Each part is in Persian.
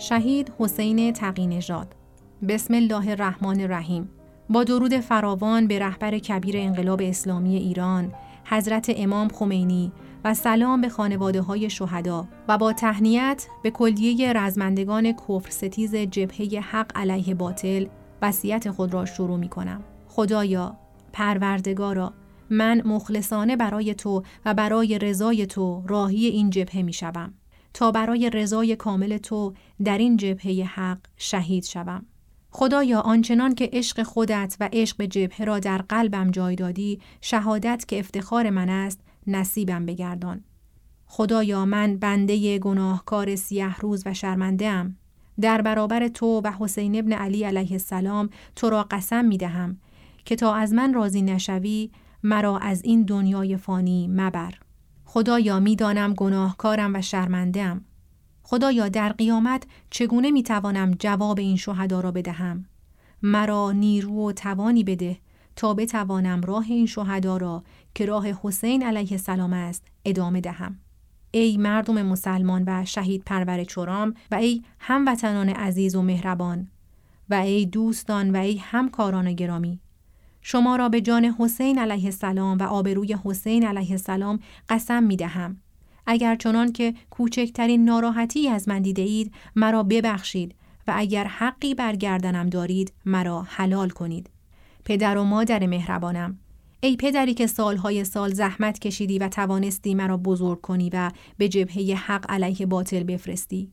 شهید حسین تقی‌نژاد. بسم الله الرحمن الرحیم. با درود فراوان به رهبر کبیر انقلاب اسلامی ایران حضرت امام خمینی و سلام به خانواده‌های شهدا و با تهنیت به کلیه رزمندگان کفر ستیز جبهه حق علیه باطل وصیت خود را شروع می‌کنم. خدایا، پروردگارا، من مخلصانه برای تو و برای رضای تو راهی این جبهه می‌شوم تا برای رضای کامل تو در این جبهه حق شهید شوم. خدایا، آنچنان که عشق خودت و عشق به جبهه را در قلبم جای دادی، شهادت که افتخار من است نصیبم بگردان. خدایا، من بنده گناهکار سیه روز و شرمنده ام. در برابر تو و حسین ابن علی علیه السلام تو را قسم می دهم که تا از من راضی نشوی مرا از این دنیای فانی مبر. خدایا، می دانم گناهکارم و شرمنده ام. خدایا، در قیامت چگونه می توانم جواب این شهدا را بدهم؟ مرا نیرو و توانی بده تا بتوانم راه این شهدا را که راه حسین علیه السلام است ادامه دهم. ای مردم مسلمان و شهید پرور چرام و ای هموطنان عزیز و مهربان و ای دوستان و ای همکاران گرامی، شما را به جان حسین علیه السلام و آبروی حسین علیه السلام قسم می دهم. اگر چنان که کوچکترین ناراحتی از من دیده اید مرا ببخشید و اگر حقی برگردنم دارید مرا حلال کنید. پدر و مادر مهربانم، ای پدری که سالهای سال زحمت کشیدی و توانستی مرا بزرگ کنی و به جبهه حق علیه باطل بفرستی.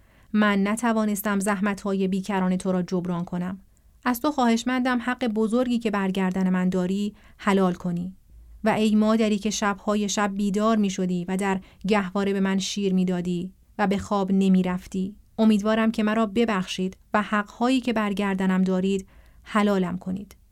من نتوانستم زحمتهای بیکران تو را جبران کنم. از تو خواهشمندم حق بزرگی که برگردن من داری حلال کنی. و ای مادری که شبهای شب بیدار می شدی و در گهواره به من شیر می دادی و به خواب نمی رفتی، امیدوارم که مرا ببخشید و حقهایی که برگردنم دارید حلالم کنید.